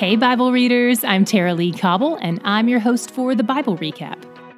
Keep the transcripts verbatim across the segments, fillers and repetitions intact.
Hey, Bible readers, I'm Tara Lee Cobble, and I'm your host for the Bible Recap.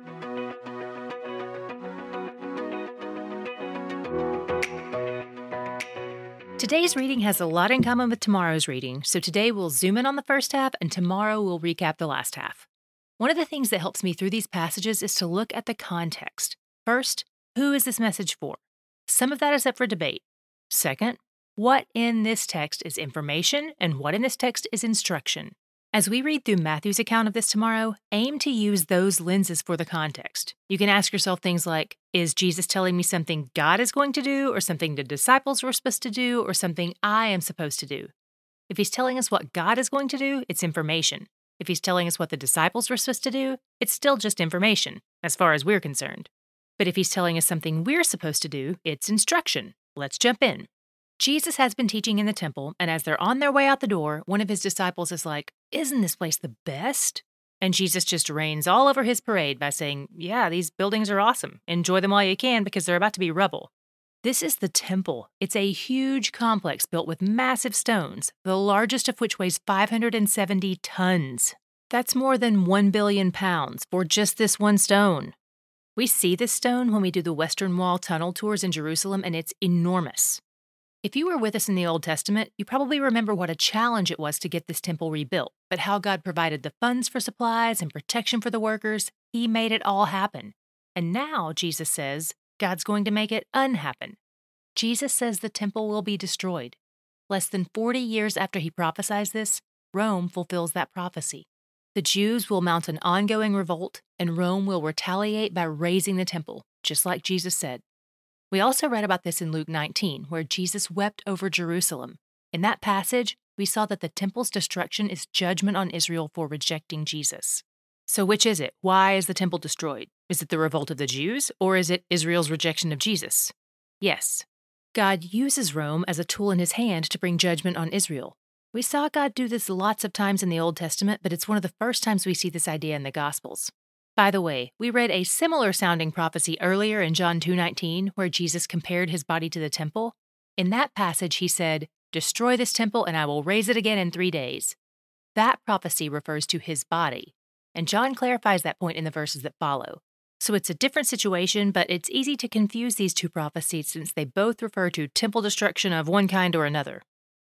Today's reading has a lot in common with tomorrow's reading, so today we'll zoom in on the first half, and tomorrow we'll recap the last half. One of the things that helps me through these passages is to look at the context. First, who is this message for? Some of that is up for debate. Second, what in this text is information and what in this text is instruction? As we read through Matthew's account of this tomorrow, aim to use those lenses for the context. You can ask yourself things like, is Jesus telling me something God is going to do, or something the disciples were supposed to do, or something I am supposed to do? If he's telling us what God is going to do, it's information. If he's telling us what the disciples were supposed to do, it's still just information, as far as we're concerned. But if he's telling us something we're supposed to do, it's instruction. Let's jump in. Jesus has been teaching in the temple, and as they're on their way out the door, one of his disciples is like, "Isn't this place the best?" And Jesus just rains all over his parade by saying, "Yeah, these buildings are awesome. Enjoy them while you can because they're about to be rubble." This is the temple. It's a huge complex built with massive stones, the largest of which weighs five hundred seventy tons. That's more than one billion pounds for just this one stone. We see this stone when we do the Western Wall tunnel tours in Jerusalem, and it's enormous. If you were with us in the Old Testament, you probably remember what a challenge it was to get this temple rebuilt, but how God provided the funds for supplies and protection for the workers. He made it all happen. And now, Jesus says, God's going to make it unhappen. Jesus says the temple will be destroyed. Less than forty years after he prophesies this, Rome fulfills that prophecy. The Jews will mount an ongoing revolt, and Rome will retaliate by razing the temple, just like Jesus said. We also read about this in Luke nineteen, where Jesus wept over Jerusalem. In that passage, we saw that the temple's destruction is judgment on Israel for rejecting Jesus. So which is it? Why is the temple destroyed? Is it the revolt of the Jews, or is it Israel's rejection of Jesus? Yes. God uses Rome as a tool in his hand to bring judgment on Israel. We saw God do this lots of times in the Old Testament, but it's one of the first times we see this idea in the Gospels. By the way, we read a similar-sounding prophecy earlier in John two nineteen, where Jesus compared his body to the temple. In that passage, he said, "Destroy this temple, and I will raise it again in three days." That prophecy refers to his body, and John clarifies that point in the verses that follow. So it's a different situation, but it's easy to confuse these two prophecies since they both refer to temple destruction of one kind or another.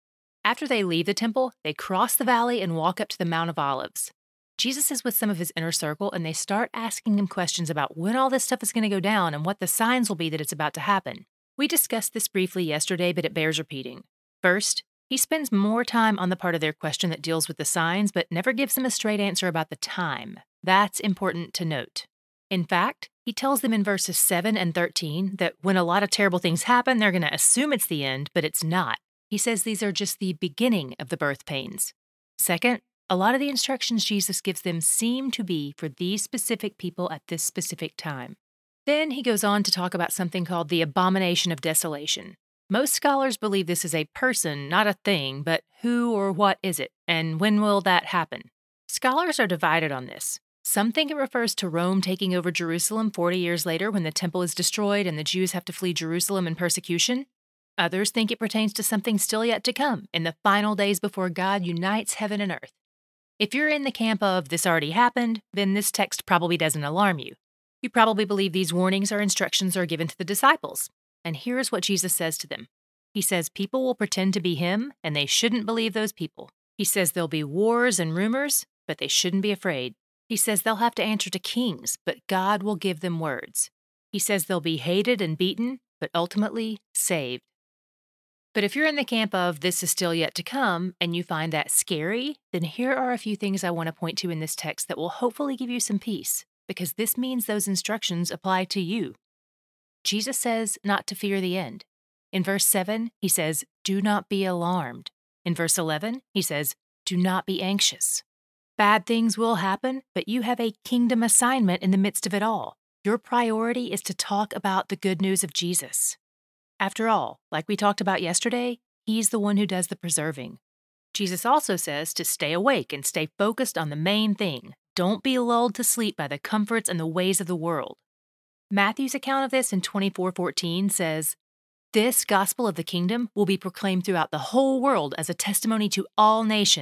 After they leave the temple, they cross the valley and walk up to the Mount of Olives. Jesus is with some of his inner circle, and they start asking him questions about when all this stuff is going to go down and what the signs will be that it's about to happen. We discussed this briefly yesterday, but it bears repeating. First, he spends more time on the part of their question that deals with the signs, but never gives them a straight answer about the time. That's important to note. In fact, he tells them in verses seven and thirteen that when a lot of terrible things happen, they're going to assume it's the end, but it's not. He says these are just the beginning of the birth pains. Second, a lot of the instructions Jesus gives them seem to be for these specific people at this specific time. Then he goes on to talk about something called the abomination of desolation. Most scholars believe this is a person, not a thing, but who or what is it, and when will that happen? Scholars are divided on this. Some think it refers to Rome taking over Jerusalem forty years later when the temple is destroyed and the Jews have to flee Jerusalem in persecution. Others think it pertains to something still yet to come, in the final days before God unites heaven and earth. If you're in the camp of this already happened, then this text probably doesn't alarm you. You probably believe these warnings or instructions are given to the disciples. And here's what Jesus says to them. He says people will pretend to be him, and they shouldn't believe those people. He says there'll be wars and rumors, but they shouldn't be afraid. He says they'll have to answer to kings, but God will give them words. He says they'll be hated and beaten, but ultimately saved. But if you're in the camp of this is still yet to come, and you find that scary, then here are a few things I want to point to in this text that will hopefully give you some peace, because this means those instructions apply to you. Jesus says not to fear the end. In verse seven, he says, "Do not be alarmed." In verse eleven, he says, "Do not be anxious." Bad things will happen, but you have a kingdom assignment in the midst of it all. Your priority is to talk about the good news of Jesus. After all, like we talked about yesterday, he's the one who does the preserving. Jesus also says to stay awake and stay focused on the main thing. Don't be lulled to sleep by the comforts and the ways of the world. Matthew's account of this in twenty-four fourteen says, "This gospel of the kingdom will be proclaimed throughout the whole world as a testimony to all nations.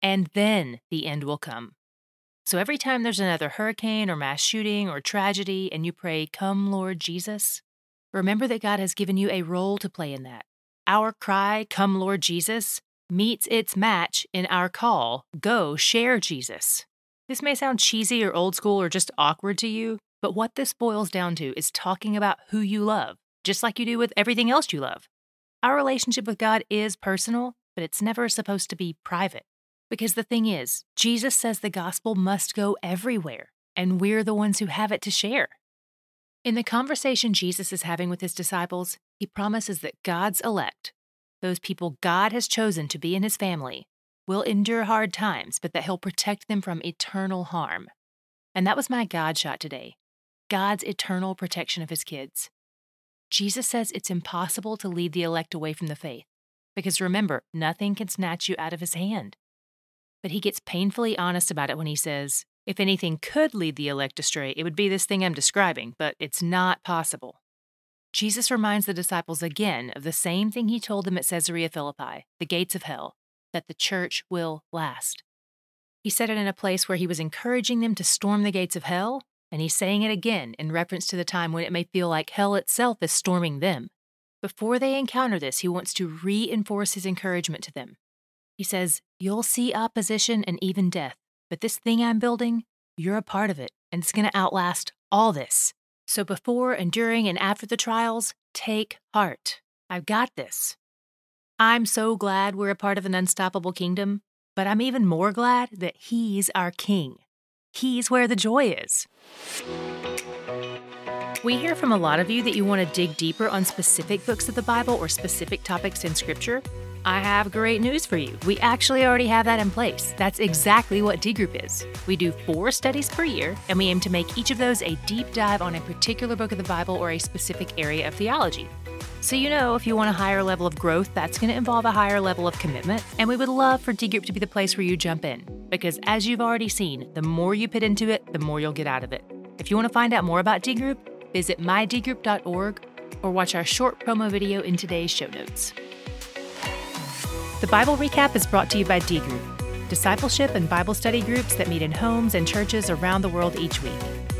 and then the end will come. So every time there's another hurricane or mass shooting or tragedy and you pray, "Come, Lord Jesus," remember that God has given you a role to play in that. Our cry, "Come, Lord Jesus," meets its match in our call, "Go, share Jesus." This may sound cheesy or old school or just awkward to you, but what this boils down to is talking about who you love, just like you do with everything else you love. Our relationship with God is personal, but it's never supposed to be private. Because the thing is, Jesus says the gospel must go everywhere, and we're the ones who have it to share. In the conversation Jesus is having with his disciples, he promises that God's elect, those people God has chosen to be in his family, will endure hard times, but that he'll protect them from eternal harm. And that was my God shot today. God's eternal protection of his kids. Jesus says it's impossible to lead the elect away from the faith, because remember, nothing can snatch you out of his hand. But he gets painfully honest about it when he says, if anything could lead the elect astray, it would be this thing I'm describing, but it's not possible. Jesus reminds the disciples again of the same thing he told them at Caesarea Philippi, the gates of hell, that the church will last. He said it in a place where he was encouraging them to storm the gates of hell, and he's saying it again in reference to the time when it may feel like hell itself is storming them. Before they encounter this, he wants to reinforce his encouragement to them. He says, you'll see opposition and even death, but this thing I'm building, you're a part of it, and it's going to outlast all this. So before and during and after the trials, take heart. I've got this. I'm so glad we're a part of an unstoppable kingdom, but I'm even more glad that he's our king. He's where the joy is. We hear from a lot of you that you want to dig deeper on specific books of the Bible or specific topics in Scripture. I have great news for you. We actually already have that in place. That's exactly what D Group is. We do four studies per year, and we aim to make each of those a deep dive on a particular book of the Bible or a specific area of theology. So you know, if you want a higher level of growth, that's going to involve a higher level of commitment, and we would love for D Group to be the place where you jump in. Because as you've already seen, the more you put into it, the more you'll get out of it. If you want to find out more about D Group, visit my d group dot org or watch our short promo video in today's show notes. The Bible Recap is brought to you by D Group, discipleship and Bible study groups that meet in homes and churches around the world each week.